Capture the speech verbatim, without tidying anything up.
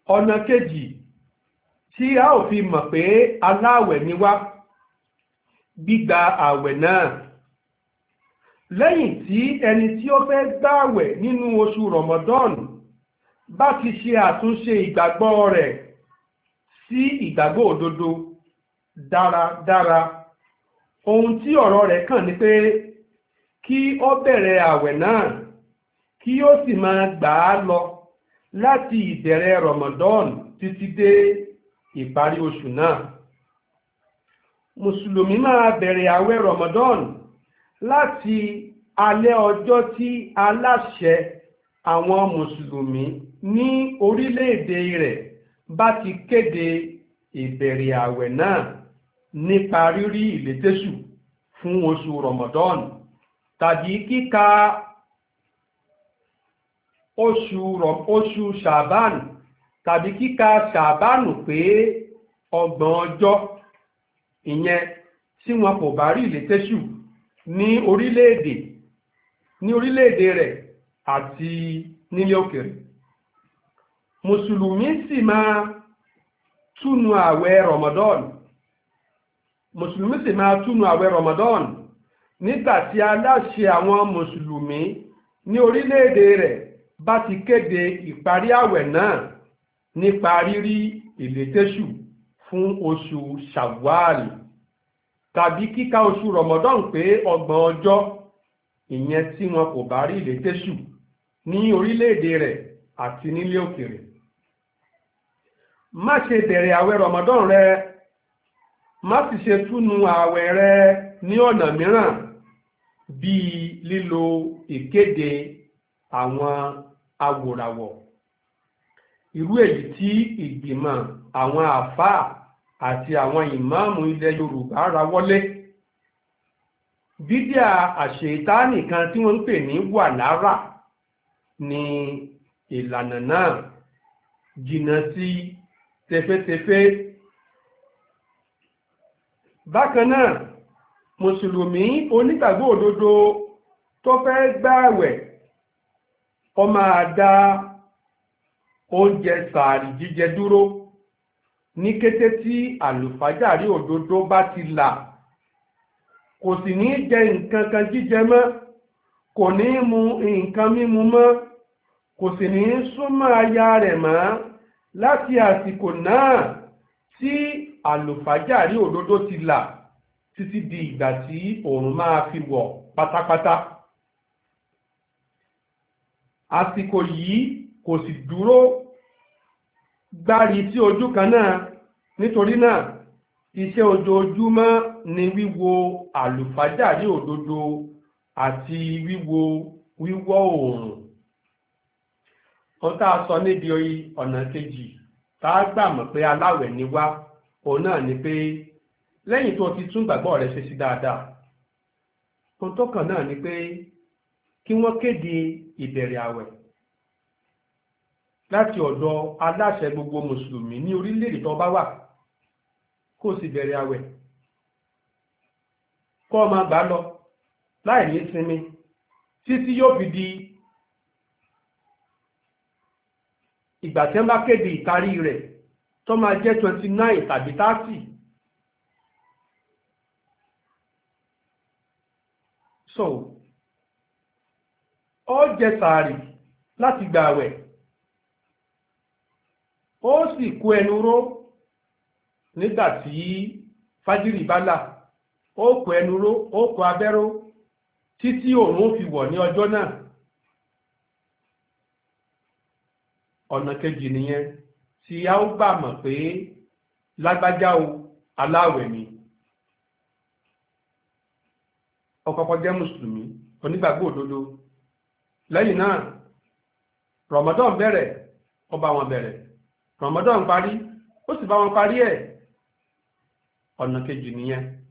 ọ̀nà kejì tí a ò fi mọ̀ pé aláàwẹ̀ ni wá, gbígba àwẹ̀ náà. Lẹ́yìn tí ẹni tí ó fẹ́ gbààwẹ̀ nínú oṣù Ramadan bá ti ṣe àtúnṣe ìgbàgbọ́ rẹ̀ sí ìgbàgbọ́ òdodo dáradára, ohun tí ọ̀rọ̀ rẹ̀ kàn ni pé kí ó bẹ̀rẹ̀ àwẹ̀ náà kí ó sì máa gbà á lọ láti ìbẹ̀rẹ̀ Ramadan títí dé ìparí oṣù náà. Mùsùlùmí máa bẹ̀rẹ̀ àwẹ̀ Ramadan láti alẹ́ ọjọ́ tí aláṣẹ àwọn mùsùlùmí ní orílẹ̀-èdè rẹ̀ bá ti kéde ìbẹ̀rẹ̀ àwẹ̀ náà nípa rírí ìlétésù fún oṣù Ramadan tàbí kíka oṣù oṣù Ṣàbán tàbí kíka Ṣàbánù pé ọgbọ̀n ọjọ́, ìyẹn tí wọn kò bá rí ìlétésù ní orílẹ̀-èdè ní orílẹ̀-èdè rẹ̀ àti nílé òkèrè. Mùsùlùmí sì máa túnu àwẹ̀ Ramadan Mùsùlùmí sì máa túnu àwẹ̀ Ramadan nígbà tí aláṣẹ àwọn mùsùlùmí ní orílẹ̀-èdè rẹ̀ bá ti kéde ìparí àwẹ̀ náà nípa rírí ìlétésù fún oṣù Ṣawwal tàbí kíka oṣù Ramadan pé ọgbọ̀n ọjọ́, ìyẹn tí wọn kò bá rí ìlétésù ní orílẹ̀-èdè rẹ̀ àti nílé òkèrè. Má ṣe bẹ̀rẹ̀ àwẹ̀ Ramadan rẹ, má sì ṣe túnu àwẹ̀ rẹ ní ọ̀nà mìíràn bíi lílo ìkéde àwọn awòràwọ̀, irú èyí tí ìgbìmọ̀ àwọn àfáà àti àwọn ìmáàmù ilẹ̀ Yorùbá rawọ́lé. Bídíà àṣetáànì kan tí wọ́n ń pè ní wàlára ni ìlànà náà, jìnnà sí tẹfẹ́tẹfẹ́. Bákan náà, mùsùlùmí onígbàgbọ́ òdodo tó fẹ́ gbààwẹ̀ ó máa dá oúnjẹ sààrì jíjẹ dúró ní kété tí àlùfájàrí òdodo bá ti là. Kò sì ní jẹ nǹkan kan jíjẹ mọ́, kò ní mu nǹkan mímu mọ́, kò sì ní súnmọ́ aya rẹ̀ mọ́ láti àsìkò náà tí àlùfájàrí òdodo ti là títí di ìgbà tí òòrùn máa fi wọ̀ pátápátá. Àsìkò yìí kò sì dúró gbárí sí ojú kan náà, nítorí náà iṣẹ́ ojoojúmọ́ ni wíwo àlùfájàrí òdodo àti wíwo wíwọ̀ oòrùn. Ohun tá a sọ níbi ọ̀nà kejì tá a gbà mọ̀ pé aláwẹ̀ ni wá, òun náà ni pé lẹ́yìn tó ti tún gbàgbọ́ rẹ̀ ṣe sí dáadáa, ohun tó kàn náà ni pé kí wọ́n kéde ìbẹ̀rẹ̀ àwẹ̀ láti ọ̀dọ̀ aláṣẹ gbogbo mùsùlùmí ní orílẹ̀-èdè tó bá wà, kó sì bẹ̀rẹ̀ àwẹ̀ kó máa gbà lọ láì ní sinmi títí yóò fi di ìgbà tí wọ́n bá kéde ìparí rẹ̀ tó máa jẹ́ twenty nine tàbí thirty. So ó jẹ sàárì láti gbà àwẹ̀, ó sì kó ẹnu ró nígbà tí fájírì bá là, ó kó ẹnu ró, ó kó abẹ́ró títí òòrùn fi wọ̀ ní ọjọ́ náà. Ọ̀nà kejì nìyẹn tí a ó gbà mọ̀ pé lágbájá o aláwẹ̀ ni. Ó kọ́kọ́ jẹ́ mùsùlùmí onígbàgbọ́ òdodo, lẹ́yìn náà Ramadan bẹ̀rẹ̀, ó bá wọn bẹ̀rẹ̀, Ramadan parí, ó sì bá wọn parí ẹ̀. Ọ̀nà kejì nìyẹn.